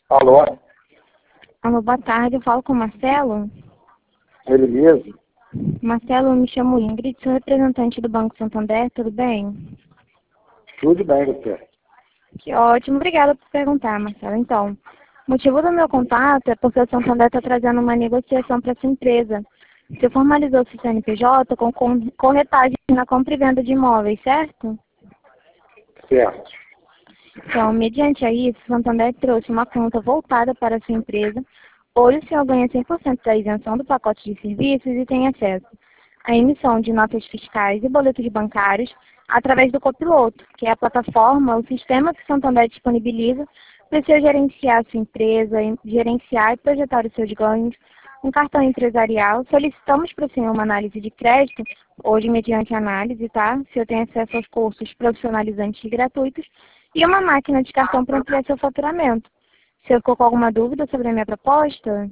Alô? Alô, boa tarde, eu falo com o Marcelo. Ele mesmo? Marcelo, eu me chamo Ingrid, sou representante do Banco Santander, tudo bem? Tudo bem, doutor. Que ótimo, obrigada por perguntar, Marcelo. Então, o motivo do meu contato é porque o Santander está trazendo uma negociação para sua empresa. Você formalizou seu CNPJ com corretagem na compra e venda de imóveis, certo? Certo. Então, mediante a isso, o Santander trouxe uma conta voltada para a sua empresa. Hoje o senhor ganha 100% da isenção do pacote de serviços e tem acesso à emissão de notas fiscais e boletos bancários através do Copiloto, que é a plataforma, o sistema que o Santander disponibiliza para você gerenciar a sua empresa, gerenciar e projetar os seus ganhos. Um cartão empresarial, solicitamos para o senhor uma análise de crédito, hoje mediante análise, tá? O senhor tem acesso aos cursos profissionalizantes e gratuitos e uma máquina de cartão para ampliar seu faturamento. Você ficou com alguma dúvida sobre a minha proposta?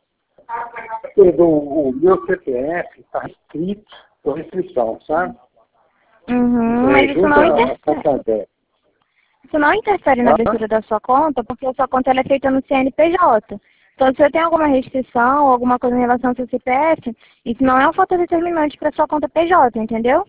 O meu CPF está restrito por restrição, sabe? Mas isso não interfere. Santander. Isso não interfere na abertura da sua conta, porque a sua conta ela é feita no CNPJ. Então, se você tem alguma restrição ou alguma coisa em relação ao seu CPF, isso não é um fator determinante para a sua conta PJ, entendeu?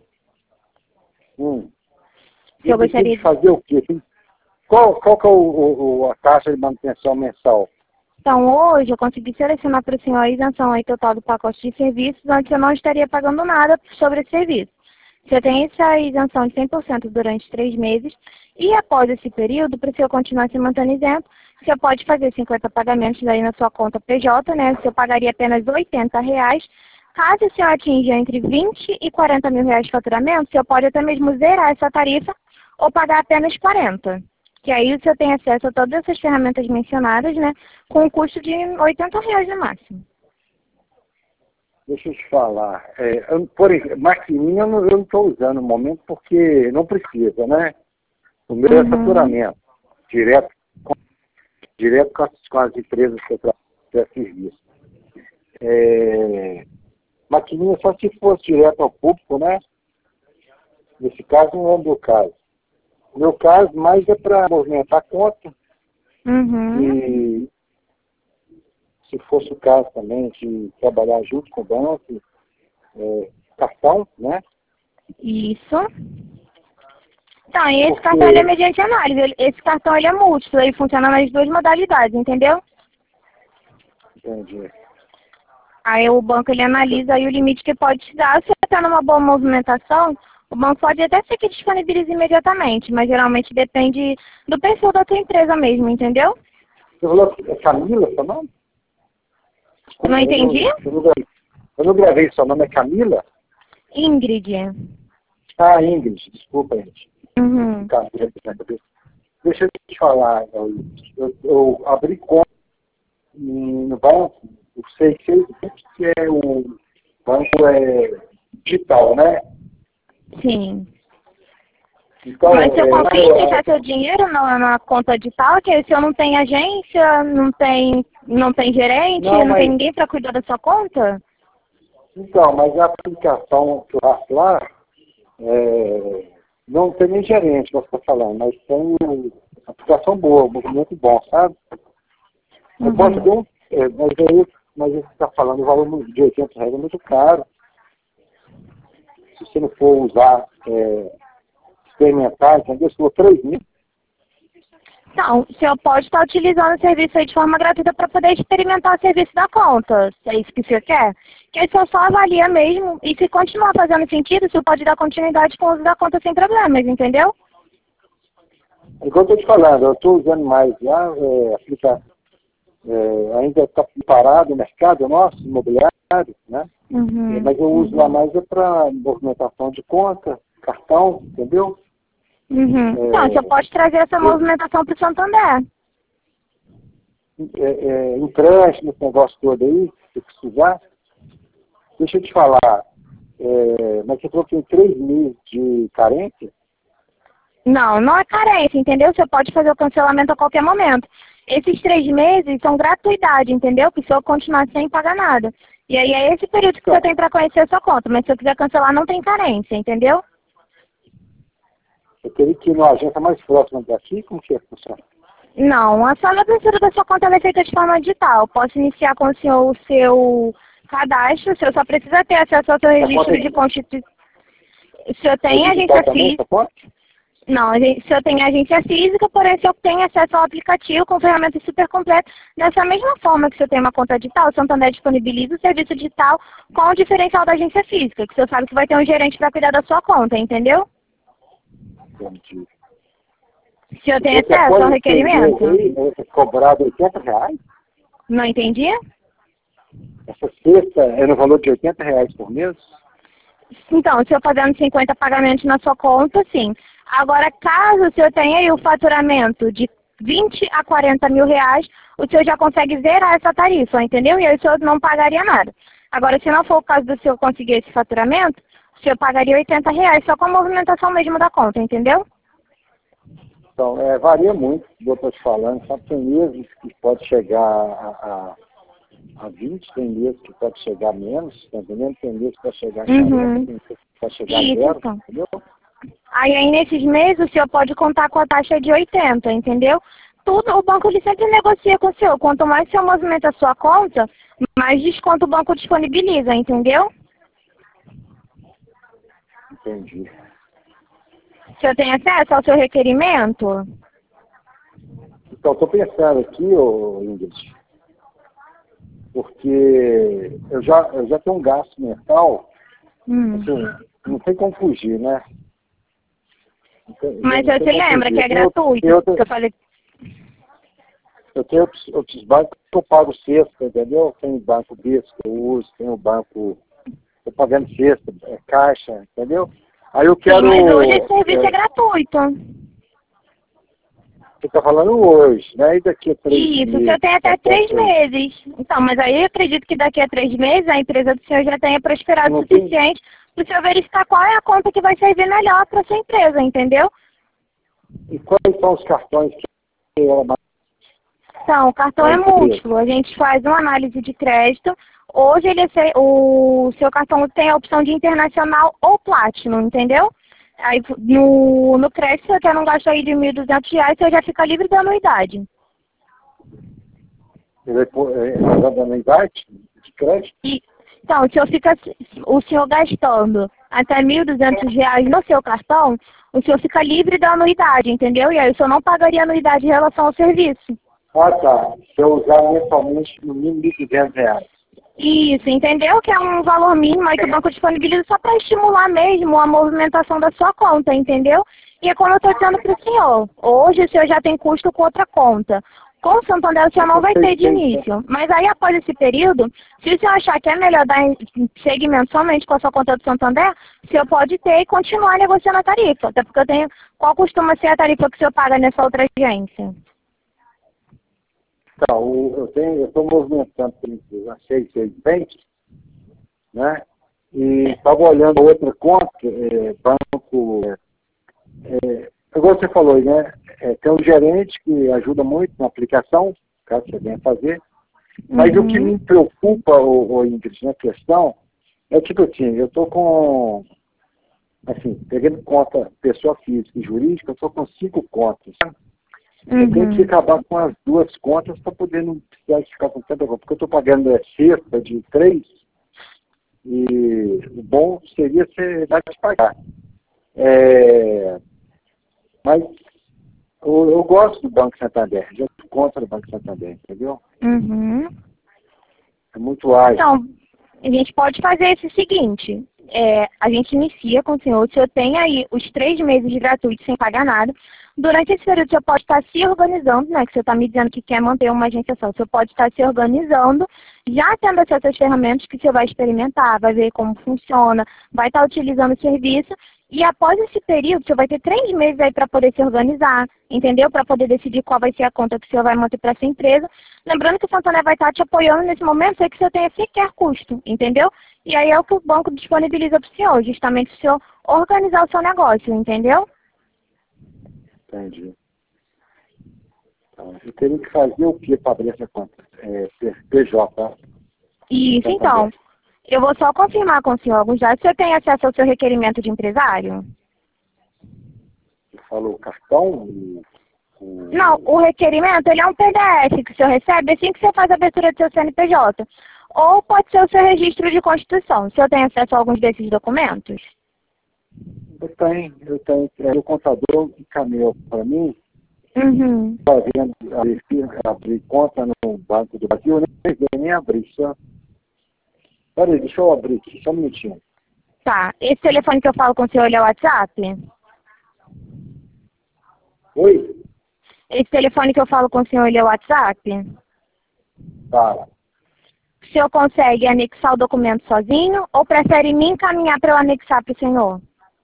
Se eu gostaria de fazer o quê? Qual que é a taxa de manutenção mensal? Então, hoje eu consegui selecionar para o senhor a isenção aí total do pacote de serviços, onde você não estaria pagando nada sobre esse serviço. Você tem essa isenção de 100% durante 3 meses e após esse período, para o senhor continuar se mantendo isento, você pode fazer 50 pagamentos aí na sua conta PJ, né? Você pagaria apenas R$80. Caso o senhor atinja entre 20 e 40 mil reais de faturamento, o senhor pode até mesmo zerar essa tarifa ou pagar apenas 40. Que aí o senhor tem acesso a todas essas ferramentas mencionadas, né? Com um custo de R$80 no máximo. Deixa eu te falar. Por exemplo, maquininha eu não estou usando no momento porque não precisa, né? O meu é faturamento, direto com as empresas que eu trabalho serviço. Maquininha só se fosse direto ao público, né? Nesse caso não é o meu caso. O meu caso mais é para movimentar a conta. E se fosse o caso também de trabalhar junto com o banco, cartão, né? Isso. Então, e esse cartão ele é mediante análise. Esse cartão ele é múltiplo, ele funciona nas 2 modalidades, entendeu? Entendi. Aí o banco ele analisa aí o limite que pode te dar. Se você está numa boa movimentação, o banco pode até ser que disponibilize imediatamente, mas geralmente depende do perfil da tua empresa mesmo, entendeu? Você falou é Camila, seu nome? Não entendi? Eu não gravei, seu nome é Camila? Ingrid. Ingrid, desculpa, gente. Deixa eu te falar, eu abri conta no banco, o 620, que é o banco digital, né? Sim. Então, mas você confia em deixar seu dinheiro na conta digital, que o senhor não tem agência, não tem gerente, não tem ninguém para cuidar da sua conta? Então, mas a aplicação que eu faço lá, não tem nem gerente, que eu estou falando, mas tem uma aplicação boa, um movimento bom, sabe? Eu posso ter mas você está falando o valor de R$800 é muito caro. Se você não for usar, experimentar, entendeu? Se for 3 mil. Não, o senhor pode estar utilizando o serviço aí de forma gratuita para poder experimentar o serviço da conta, se é isso que o senhor quer. Que aí o senhor só avalia mesmo, e se continuar fazendo sentido, o senhor pode dar continuidade com o uso da conta sem problemas, entendeu? Igual eu estou te falando, eu estou usando mais lá, ainda está parado o mercado nosso, imobiliário, né? Mas eu uso lá mais para movimentação de conta, cartão, entendeu? Então, você pode trazer essa movimentação para o Santander. Empréstimo, esse negócio todo aí, se precisar. Deixa eu te falar, mas você falou que tem 3 meses de carência? Não é carência, entendeu? Você pode fazer o cancelamento a qualquer momento. Esses 3 meses são gratuidade, entendeu? Que o senhor continuar sem pagar nada. E aí é esse período que você tem para conhecer a sua conta. Mas se eu quiser cancelar, não tem carência, entendeu? Eu teria que ir numa agência mais próxima daqui, como que é que funciona? Não, a sua abertura da sua conta ela é feita de forma digital. Posso iniciar com o senhor o seu cadastro, o senhor só precisa ter acesso ao seu registro de constituição. O senhor tem agência física? Não, o senhor tem agência física, porém o senhor tem acesso ao aplicativo com ferramentas super completas. Dessa mesma forma que o senhor tem uma conta digital, o Santander disponibiliza o serviço digital com o diferencial da agência física, que o senhor sabe que vai ter um gerente para cuidar da sua conta, entendeu? Entendi. O senhor tem acesso ao requerimento? É cobrado R$80? Não entendi? Essa cesta é no valor de R$80 por mês? Então, o senhor fazendo 50 pagamentos na sua conta, sim. Agora, caso o senhor tenha aí o faturamento de 20 a 40 mil reais, o senhor já consegue zerar essa tarifa, entendeu? E aí o senhor não pagaria nada. Agora, se não for o caso do senhor conseguir esse faturamento, o senhor pagaria R$80 só com a movimentação mesmo da conta, entendeu? Então, varia muito, como eu estou te falando. Sabe, tem meses que pode chegar a 20, tem meses que pode chegar a menos, tá entendendo? Tem meses que pode chegar a 40, tem meses que pode chegar a 0, então. entendeu? Aí nesses meses o senhor pode contar com a taxa de 80, entendeu? Tudo, o banco ele sempre negocia com o senhor. Quanto mais o senhor movimenta a sua conta, mais desconto o banco disponibiliza, entendeu? Entendi. O senhor tem acesso ao seu requerimento? Então, estou pensando aqui, Ingrid, porque eu já tenho um gasto mensal, assim, não tem como fugir, né? Mas você lembra que é gratuito? Que eu falei. Eu tenho outros bancos que eu pago sexta, entendeu? Tem banco desse que eu uso, tem o banco, estou pagando sexta, caixa, entendeu? Aí eu quero... Sim, mas hoje esse serviço é gratuito. Você está falando hoje, né? E daqui a 3 meses? Isso, o senhor tem até 3 meses. Então, mas aí eu acredito que daqui a 3 meses a empresa do senhor já tenha prosperado o suficiente para o senhor verificar qual é a conta que vai servir melhor para a sua empresa, entendeu? E quais são os cartões que ela... Então, o cartão é múltiplo. A gente faz uma análise de crédito. Hoje o seu cartão tem a opção de internacional ou Platinum, entendeu? Aí no crédito, se você não gasta aí de R$1.200, você já fica livre da anuidade. Da anuidade de crédito? Então, o senhor gastando até R$1.200 no seu cartão, o senhor fica livre da anuidade, entendeu? E aí o senhor não pagaria anuidade em relação ao serviço. Ah, tá. Se eu usar mensalmente no mínimo R$1.200. Isso, entendeu? Que é um valor mínimo aí que o banco disponibiliza só para estimular mesmo a movimentação da sua conta, entendeu? E é como eu estou dizendo para o senhor, hoje o senhor já tem custo com outra conta. Com o Santander o senhor não vai ter de início. Mas aí após esse período, se o senhor achar que é melhor dar segmento somente com a sua conta do Santander, o senhor pode ter e continuar negociando a tarifa. Até porque eu tenho... Qual costuma ser a tarifa que o senhor paga nessa outra agência? Então, eu estou movimentando a 6 Bank, né? E estava olhando outra conta, banco, igual você falou, né? Tem um gerente que ajuda muito na aplicação, caso você venha fazer. Mas o que me preocupa, Ingrid, na questão, é tipo assim, eu estou com, assim, pegando conta pessoa física e jurídica, eu estou com 5 contas, né? Eu tenho que acabar com as 2 contas para poder não precisar ficar com tanta conta, porque eu estou pagando cesta de 3, e o bom seria você dar de pagar. Mas eu gosto do Banco Santander, eu sou contra o Banco Santander, entendeu? É muito ágil. Então, a gente pode fazer esse seguinte, a gente inicia com o senhor tem aí os 3 meses gratuitos sem pagar nada. Durante esse período, o senhor pode estar se organizando, né? Que o senhor está me dizendo que quer manter uma agência só. O senhor pode estar se organizando, já tendo acesso às ferramentas que o senhor vai experimentar, vai ver como funciona, vai estar utilizando o serviço. E após esse período, o senhor vai ter 3 meses aí para poder se organizar, entendeu? Para poder decidir qual vai ser a conta que o senhor vai manter para sua empresa. Lembrando que o Santander vai estar te apoiando nesse momento, sem que o senhor tenha sequer custo, entendeu? E aí é o que o banco disponibiliza para o senhor, justamente o senhor organizar o seu negócio, entendeu? Entendi. Então, eu teria que fazer o que para abrir essa conta? PJ. Isso, então. Eu vou só confirmar com o senhor alguns dados. O senhor tem acesso ao seu requerimento de empresário? Você falou cartão? Não, o requerimento, ele é um PDF que o senhor recebe assim que você faz a abertura do seu CNPJ. Ou pode ser o seu registro de constituição. O senhor tem acesso a alguns desses documentos? Eu tenho. O contador encaminhou para mim, Uhum. fazendo abrir conta no Banco do Brasil, nem abri, só. Peraí, deixa eu abrir aqui, só um minutinho. Tá. Esse telefone que eu falo com o senhor, ele é o WhatsApp? Oi? Esse telefone que eu falo com o senhor, ele é o WhatsApp? Fala. O senhor consegue anexar o documento sozinho ou prefere me encaminhar para eu anexar para o senhor?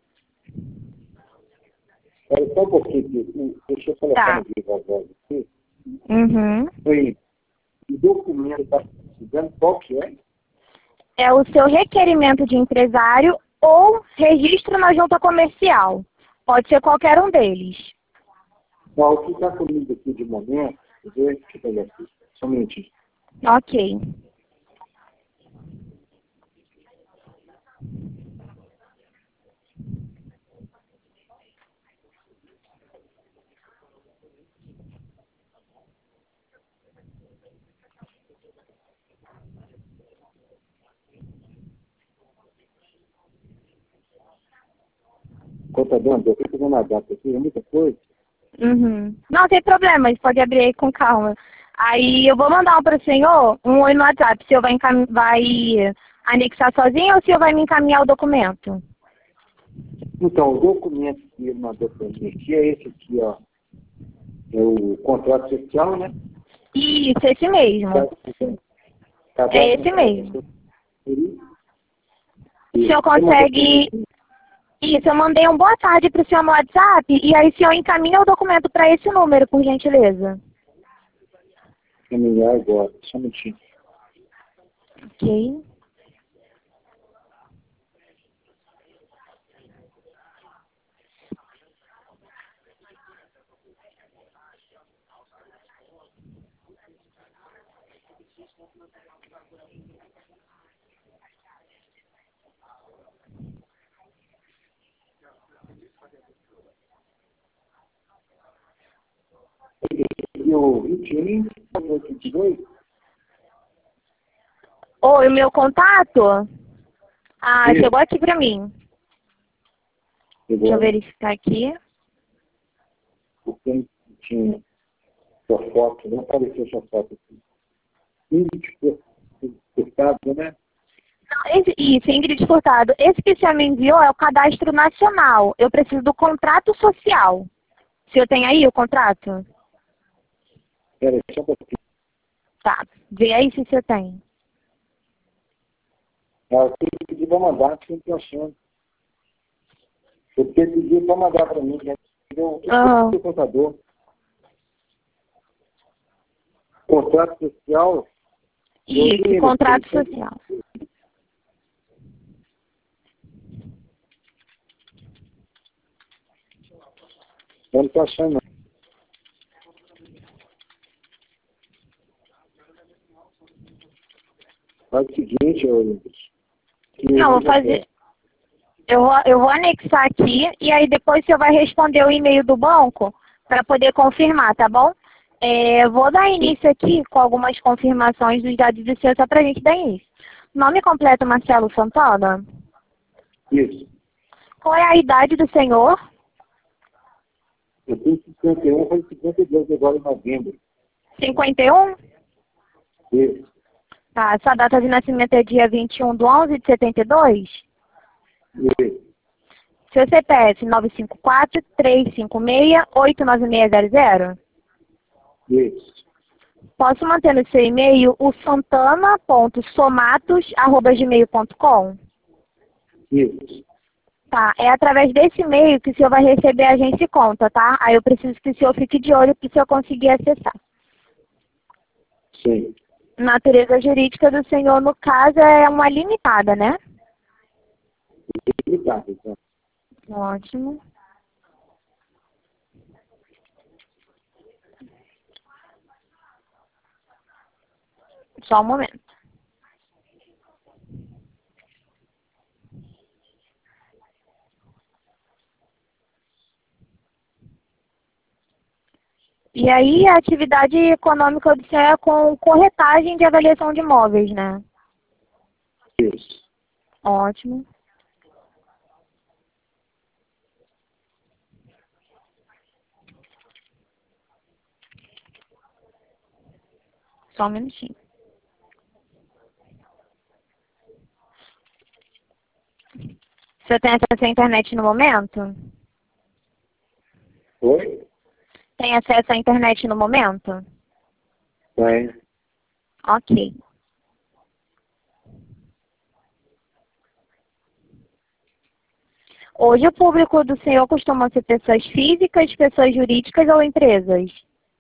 Espera só um pouquinho aqui. Deixa eu colocar Tá. no vivo a voz aqui. Uhum. Oi. O documento está precisando, qual que é? É o seu requerimento de empresário ou registro na junta comercial. Pode ser qualquer um deles. Não, o que está comigo aqui de momento, deixa eu pegar aqui, só um minutinho. Ok. Contador, eu estou fazendo a data aqui, é muita coisa. Uhum. Não tem problema, você pode abrir aí com calma. Aí eu vou mandar um para o senhor, um oi no WhatsApp. O senhor vai anexar sozinho ou o senhor vai me encaminhar o documento? Então, o documento que ele mandou para mim aqui é esse aqui, ó. É o contrato social, né? Isso, esse mesmo. É esse mesmo. O senhor consegue... Isso, eu mandei um boa tarde para o senhor no WhatsApp e aí o senhor encaminha o documento para esse número, por gentileza. Caminhar agora, só um minutinho. Ok. E o 21, 22? Oi, o meu contato? Ah, Isso. chegou aqui para mim. Deixa eu verificar aqui. Porque tinha sua foto, não apareceu sua foto aqui. Índice cortado, né? Isso, Ingrid Furtado. Esse que o senhor me enviou é o cadastro nacional. Eu preciso do contrato social. O senhor tem aí o contrato? Peraí, só um pouquinho. Tá. Vê aí se o senhor tem. Eu tenho que pedir para mandar, que eu estou achando. Eu tenho que pedir para mandar para mim, né? Eu sou o contador. Contrato social. Isso, contrato social. Eu não estou achando, não. Faz o seguinte, Não, vou fazer. Eu vou anexar aqui e aí depois o senhor vai responder o e-mail do banco para poder confirmar, tá bom? Vou dar início aqui com algumas confirmações dos dados do senhor só para a gente dar início. Nome completo, Marcelo Santana? Isso. Qual é a idade do senhor? Eu tenho 51, foi 52 agora em novembro. 51? Isso. Tá, sua data de nascimento é dia 21/11/72? Isso. Seu CPF 954-356-89600? Isso. Posso manter no seu e-mail o santana.somatos@gmail.com? Isso. Tá, é através desse e-mail que o senhor vai receber a agência e conta, tá? Aí eu preciso que o senhor fique de olho para o senhor conseguir acessar. Sim. Natureza jurídica do senhor, no caso, é uma limitada, né? Limitada, então. Ótimo. Só um momento. E aí a atividade econômica do senhor é com corretagem de avaliação de imóveis, né? Isso. Ótimo. Só um minutinho. Você tem acesso à internet no momento? Oi? Tem acesso à internet no momento? Tem. Ok. Hoje o público do senhor costuma ser pessoas físicas, pessoas jurídicas ou empresas?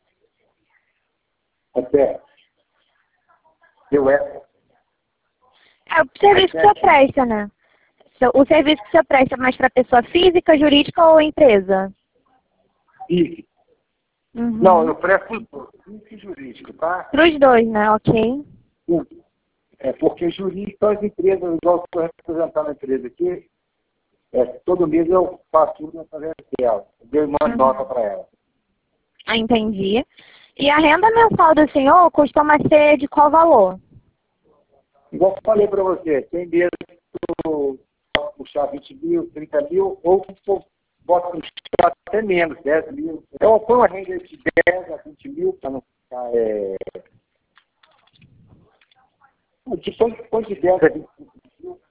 Até. Eu é. É o serviço que o senhor presta, né? O serviço que o senhor presta é mais para pessoa física, jurídica ou empresa? Físico. Uhum. Não, eu presto físico e jurídico, tá? Para os dois, né? Ok. É porque jurídico, as empresas, igual eu estou representando a empresa aqui, todo mês eu faço tudo através dela. Eu mando nota para ela. Ah, entendi. E a renda mensal do senhor costuma ser de qual valor? Igual eu falei para você, tem mês que eu posso puxar 20 mil, 30 mil, ou eu posso puxar até menos, 10 mil. Eu ponho uma renda de 10 a 20 mil para não ficar... Põe de 10 a 20 mil.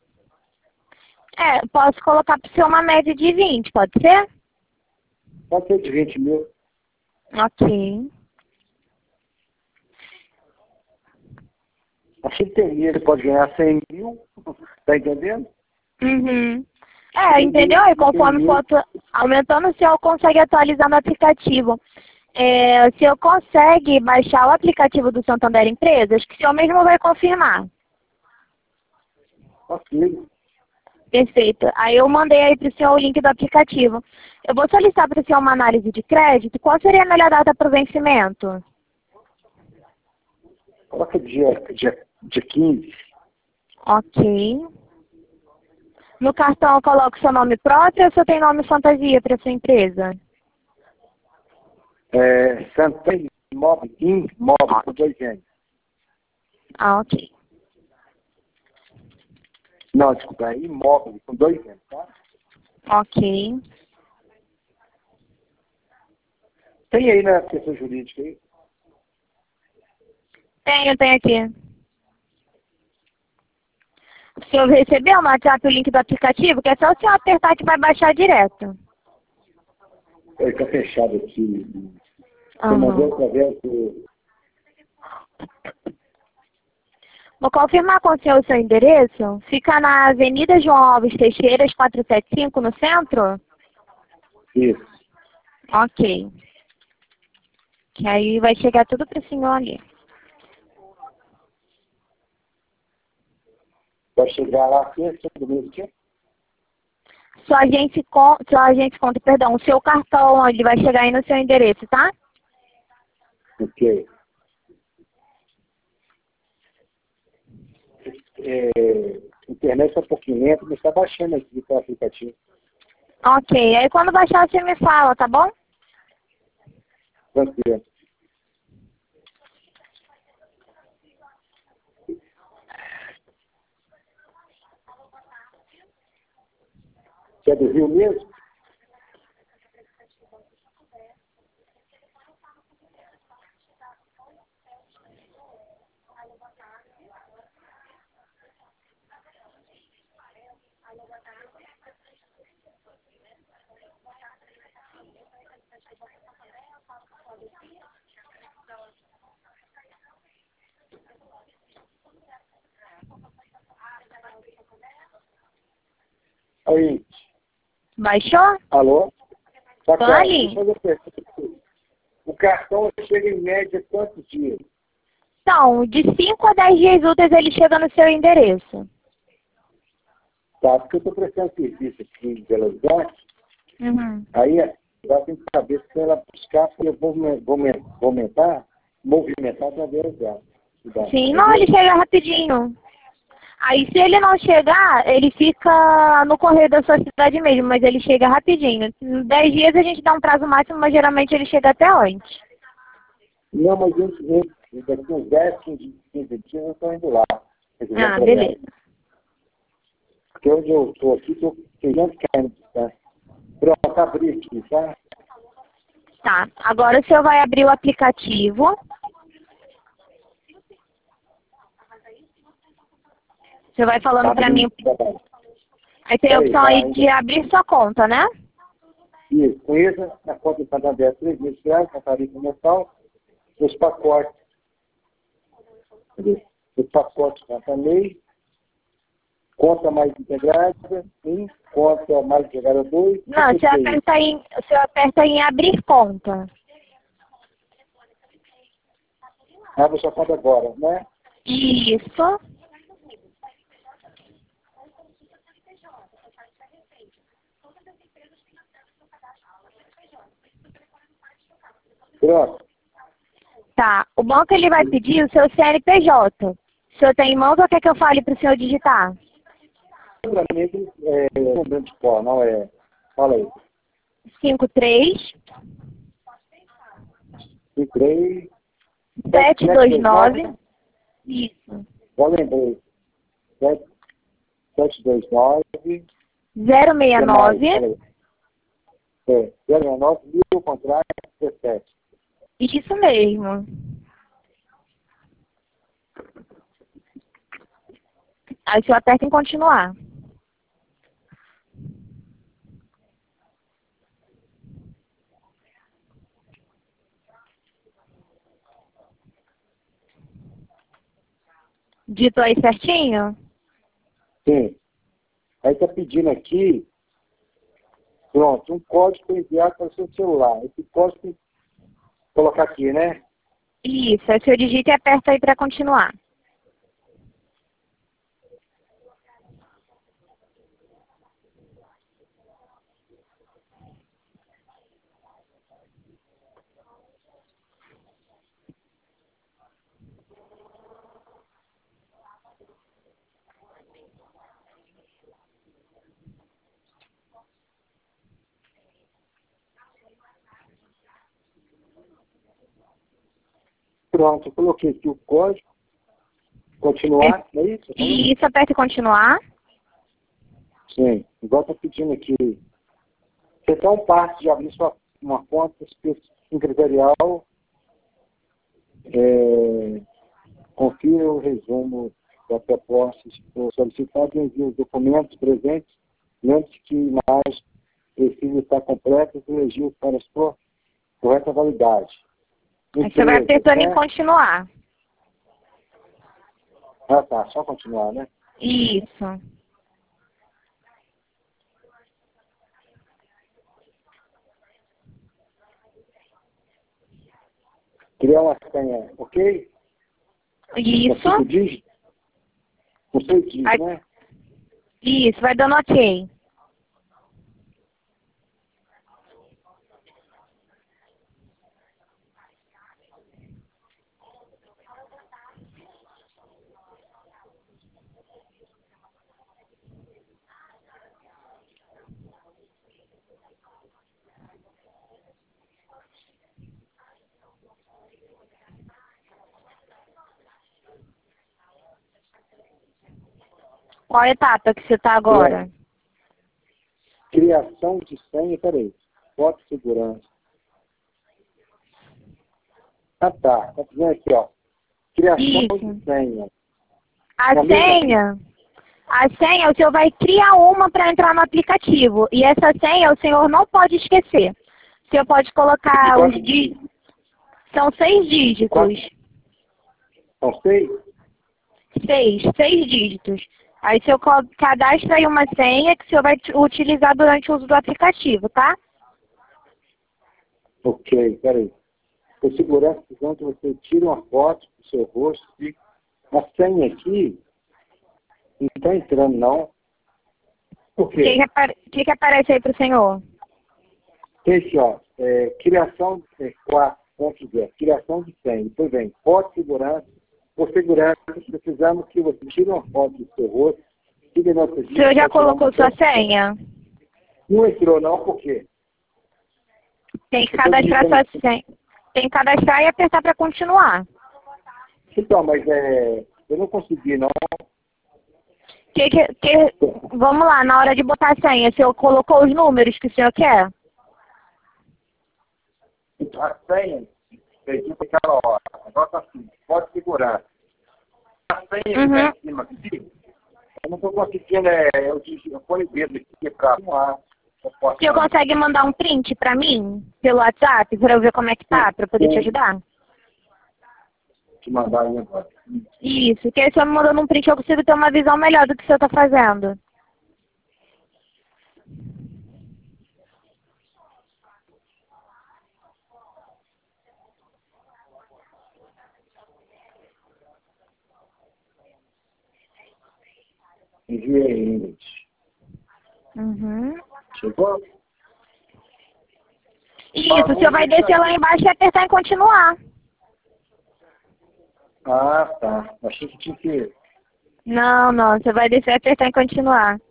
Posso colocar para o senhor uma média de 20, pode ser? Pode ser de 20 mil. Ok. Acho que tem mês que pode ganhar 100 mil, tá entendendo? Uhum. Entendeu? E conforme for aumentando, o senhor consegue atualizar no aplicativo. O senhor consegue baixar o aplicativo do Santander Empresas, que o senhor mesmo vai confirmar. Ok. Perfeito. Aí eu mandei aí para o senhor o link do aplicativo. Eu vou solicitar para o senhor uma análise de crédito. Qual seria a melhor data para o vencimento? Coloca dia 15. Ok. No cartão eu coloco seu nome próprio ou você tem nome fantasia para sua empresa? Santander Imóvel, com 2 N. Ah, ok. Não, desculpa, é imóvel, com 2 N, tá? Ok. Tem aí na pessoa jurídica aí? Tenho aqui. O senhor recebeu no WhatsApp o link do aplicativo, que é só o senhor apertar que vai baixar direto. Ele está fechado aqui. Você Uhum. mandou através do... Vou confirmar com o senhor o seu endereço. Fica na Avenida João Alves Teixeiras, 475, no centro? Isso. Ok. Que aí vai chegar tudo para o senhor ali. Vai chegar lá sexta do mês que? Sua agente conta, perdão, o seu cartão, ele vai chegar aí no seu endereço, tá? Ok. Internet é um pouquinho lenta, mas está baixando aqui o aplicativo. Ok, aí quando baixar você me fala, tá bom? Tranquilo. Você é do Rio mesmo? Aí. Baixou? Alô? Tá Tô claro. ali. Deixa eu fazer uma pergunta. O cartão chega em média quantos dias? Então, de 5 a 10 dias úteis ele chega no seu endereço. Tá, porque eu estou prestando serviço aqui em Belo Horizonte. Uhum. Aí ela tem que saber se ela buscar, porque eu vou movimentar através dela. Sim, não, ele chega rapidinho. Aí se ele não chegar, ele fica no correio da sua cidade mesmo, mas ele chega rapidinho. Em 10 dias a gente dá um prazo máximo, mas geralmente ele chega até antes. Não, mas daqui uns 10, 15 dias eu estou indo lá. Ah, beleza. Porque onde eu estou aqui, estou 600 km de distância. Pronto, abri aqui, tá? Tá. Agora o senhor vai abrir o aplicativo. Você vai falando para mim. Aí tem a opção aí de abrir sua conta, né? Isso. Conheça a conta de Santander 3 meses reais, a tarifa mensal, os pacotes. Os pacotes conta MEI, conta mais integrada, 1, conta mais integrada 2. Não, você aperta em abrir conta. Abre sua conta agora, né? Isso. Pronto. Tá. O banco ele vai pedir o seu CNPJ. O senhor tem em mãos ou quer que eu fale para o senhor digitar? Seguramente, lembrando de qual, não é? Fala aí. 53 53 729. Isso. Já lembrei. 729 069. 069 mil contrário 17. Isso mesmo. Aí o senhor aperta em continuar. Digitou aí certinho? Sim. Aí está pedindo aqui, pronto, um código para enviar para o seu celular. Esse código tem que colocar aqui, né? Isso. Aí o senhor digita e aperta aí para continuar. Pronto, eu coloquei aqui o código. Continuar, é isso? Isso, aperta em continuar. Sim, igual está pedindo aqui. Você está um passo de abrir uma conta empresarial. Confira o resumo da proposta. O solicitante envia os documentos presentes. Lembre-se que a imagem precisa estar completa e corrigir para a sua correta validade. Aí você vai apertando em continuar. Ah, tá. Só continuar, né? Isso. Criar uma senha, ok? Isso. Com 5 dígitos? Com 6 dígitos, né? Isso, vai dando ok. Qual etapa que você está agora? Criação de senha, peraí. Foto de segurança. Ah, tá. Está dizendo aqui, ó. Criação de senha. A senha, o senhor vai criar uma para entrar no aplicativo. E essa senha o senhor não pode esquecer. O senhor pode colocar os dígitos. São 6 dígitos. São 6? 6 dígitos. Aí o senhor cadastra aí uma senha que o senhor vai utilizar durante o uso do aplicativo, tá? Ok, peraí. Por segurança, precisamos que você tire uma foto do seu rosto. E a senha aqui não está entrando, não. Por quê? O que aparece aí para o senhor? Tem aqui, ó. Criação 4.0. Criação de senha. Depois vem foto de segurança. Por segurança, precisamos que você tire uma foto do seu rosto. O senhor já colocou sua senha? Não entrou, não, por quê? Tem que cadastrar sua senha. Tem que cadastrar e apertar para continuar. Então, mas eu não consegui, não. Vamos lá, na hora de botar a senha, o senhor colocou os números que o senhor quer? A senha, pedi para aquela hora. Agora tá assim, pode segurar. A senha que tá em cima aqui, eu não estou conseguindo, eu ponho o dedo aqui para arrumar. O senhor consegue mandar um print para mim, pelo WhatsApp, para eu ver como é que tá, para poder te ajudar? Te mandar aí agora. Isso, que aí o senhor me mandando um print eu consigo ter uma visão melhor do que o senhor está fazendo. Enviei, Ingrid. Chegou? Isso, o senhor vai descer lá embaixo e apertar em continuar. Ah, tá. Achei que tinha que... Não, você vai descer e apertar em continuar.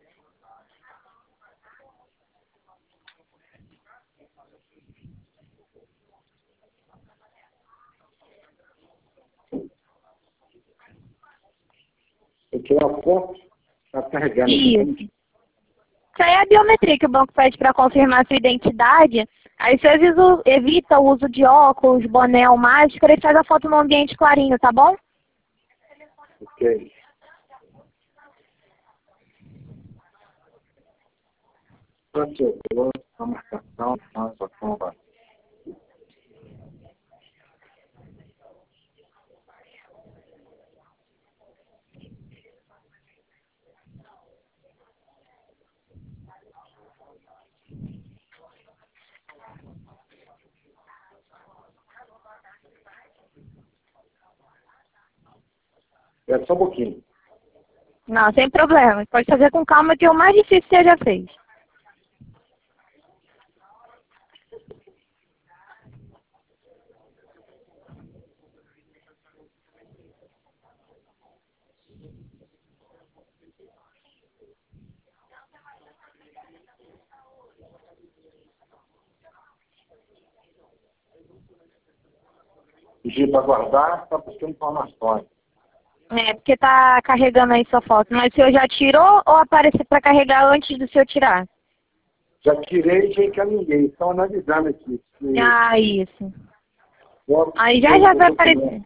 Eu tirei uma foto, está carregando. Isso. Isso aí é a biometria que o banco pede para confirmar sua identidade. Aí você evita o uso de óculos, boné ou máscara e faz a foto num ambiente clarinho, tá bom? Ok. Procedeu a marcação da sua compra. É só um pouquinho. Não, sem problema. Pode fazer com calma que o mais difícil você já fez. Pedi para guardar, está buscando informações. É, porque tá carregando aí sua foto. Mas o senhor já tirou ou apareceu para carregar antes do senhor tirar? Já tirei e já encaminhei. Estão analisando aqui. Ah, isso. Aí já vai aparecer.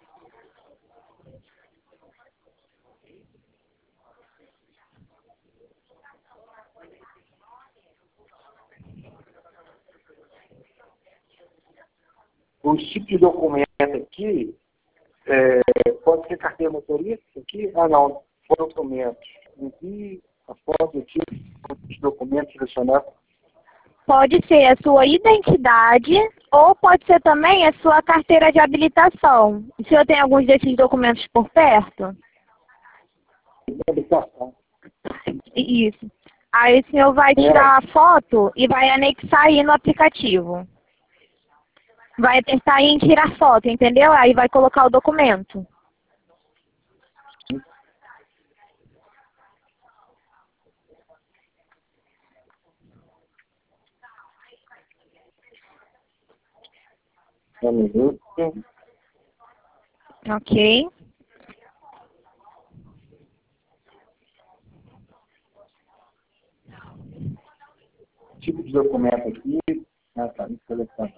O tipo de documento aqui, pode ser carteira motorista aqui? Ah, não. Documentos. Envie a foto do tipo de documento selecionado. Pode ser a sua identidade ou pode ser também a sua carteira de habilitação. O senhor tem alguns desses documentos por perto? Habilitação. Isso. Aí o senhor vai tirar a foto e vai anexar aí no aplicativo. Vai apertar em tirar foto, entendeu? Aí vai colocar o documento. Um minuto. Ok. Tipo de documento aqui. Ah, tá. Me selecionando.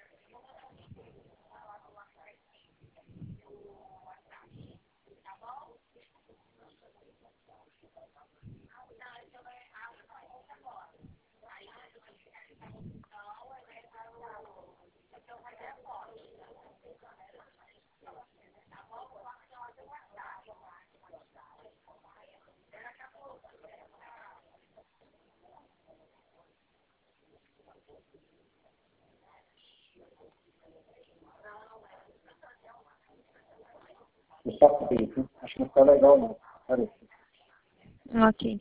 Eu só falei, viu? Acho que não está legal, não. Peraí. Ok.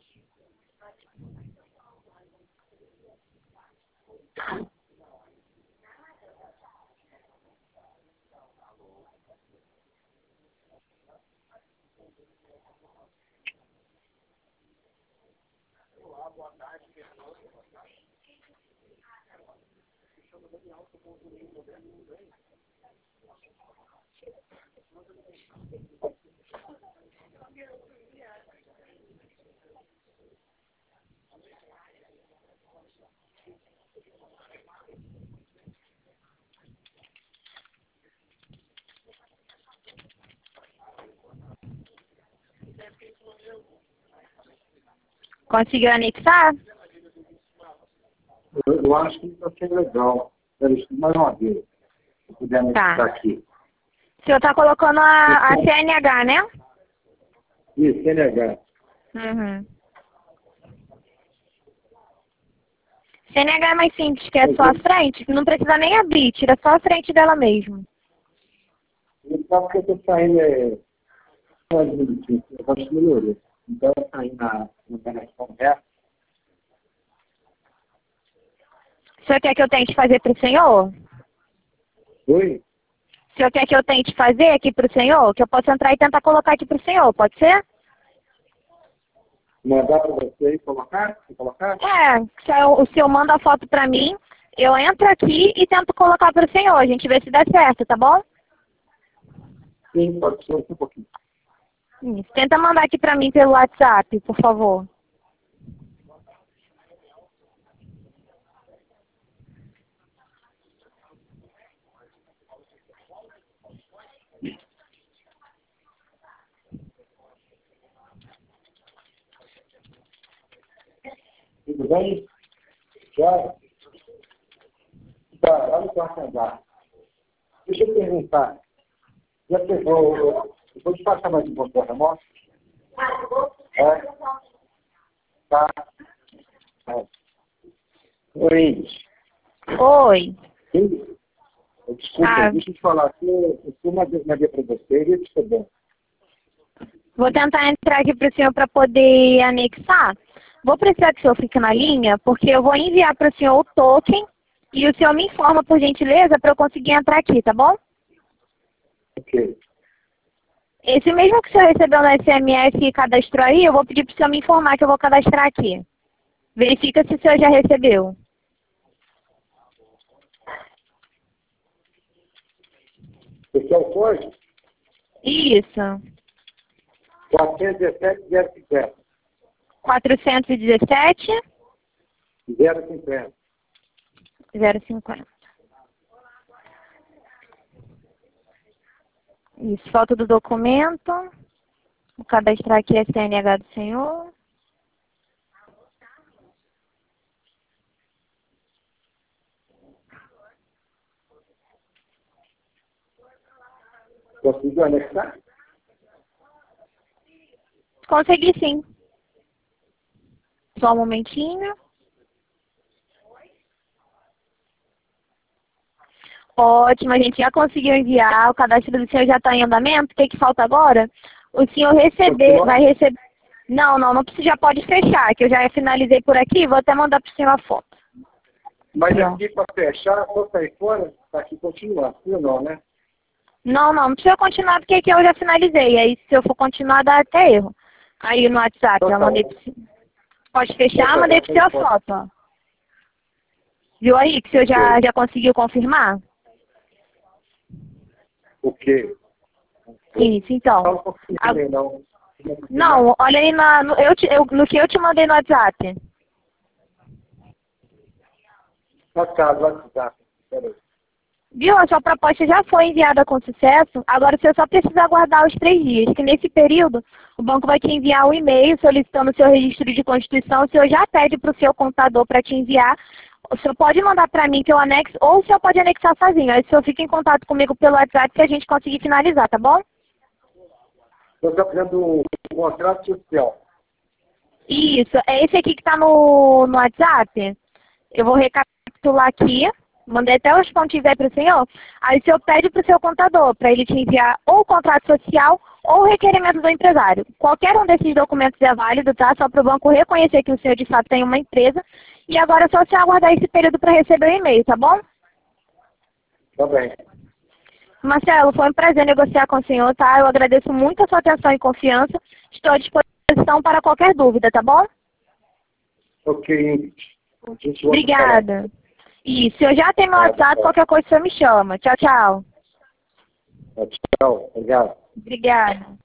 Conseguiu anexar? Eu acho que vai ser legal. Quero isso mais uma vez. Se puder anexar aqui. O senhor está colocando a CNH, né? Isso, CNH. Uhum. CNH é mais simples, que é só a frente. Não precisa nem abrir, tira só a frente dela mesmo. Então, porque eu estou saindo... Eu acho que melhorou. Então, eu saí na conexão reta. O senhor quer que eu tente fazer para o senhor? Oi? O senhor quer que eu tente fazer aqui para o senhor? Que eu posso entrar e tentar colocar aqui para o senhor, pode ser? Mandar para você e colocar? É, o senhor manda a foto para mim, eu entro aqui e tento colocar para o senhor. A gente vê se dá certo, tá bom? Sim, pode ser um pouquinho. Isso. Tenta mandar aqui para mim pelo WhatsApp, por favor. Tudo bem? Já? Tá, olha o quarto andar. Deixa eu perguntar. Já pegou... Eu vou te passar mais um pouco da remoto? É? Tá. É. Oi. Oi. Sim? Desculpa, deixa eu te falar. Eu sou uma para você e eu te bem. Vou tentar entrar aqui para o senhor para poder anexar. Vou precisar que o senhor fique na linha, porque eu vou enviar para o senhor o token e o senhor me informa, por gentileza, para eu conseguir entrar aqui, tá bom? Ok. Esse mesmo que o senhor recebeu no SMS e cadastrou aí, eu vou pedir para o senhor me informar que eu vou cadastrar aqui. Verifica se o senhor já recebeu. Esse é o código? Isso. 417 417 050. 050. Isso, foto do documento. Vou cadastrar aqui a CNH do senhor. Conseguiu anexar? Consegui sim. Só um momentinho. Ótimo, a gente já conseguiu enviar. O cadastro do senhor já está em andamento. O que falta agora? O senhor vai receber... Não precisa, já pode fechar, que eu já finalizei por aqui. Vou até mandar para o senhor a foto. Mas aqui para fechar, vou sair fora, tá aqui continuar. Assim não, né? Não precisa continuar, porque aqui eu já finalizei. Aí se eu for continuar, dá até erro. Aí no WhatsApp, Então, eu mandei para o senhor. Pode fechar, mandei para o senhor a foto, ó. Viu aí que o senhor já conseguiu confirmar? O quê? Isso, então. Não, não, olha aí no que eu te mandei no WhatsApp. WhatsApp. Peraí. Viu? A sua proposta já foi enviada com sucesso. Agora você só precisa aguardar os 3 dias, que nesse período o banco vai te enviar um e-mail solicitando o seu registro de constituição. O senhor já pede para o seu contador para te enviar. O senhor pode mandar para mim que eu anexo, ou o senhor pode anexar sozinho. Aí o senhor fica em contato comigo pelo WhatsApp que a gente conseguir finalizar, tá bom? Eu estou fazendo o contrato social. Isso, é esse aqui que está no WhatsApp. Eu vou recapitular aqui. Mandei até os pontos para o senhor. Aí o senhor pede para o seu contador, para ele te enviar ou o contrato social ou o requerimento do empresário. Qualquer um desses documentos é válido, tá? Só para o banco reconhecer que o senhor de fato tem uma empresa. E agora é só você aguardar esse período para receber o e-mail, tá bom? Tá bem. Marcelo, foi um prazer negociar com o senhor, tá? Eu agradeço muito a sua atenção e confiança. Estou à disposição para qualquer dúvida, tá bom? Ok. Obrigada. Isso, eu já tenho meu WhatsApp, qualquer coisa você me chama. Tchau, tchau. Tchau. Obrigado. Obrigada.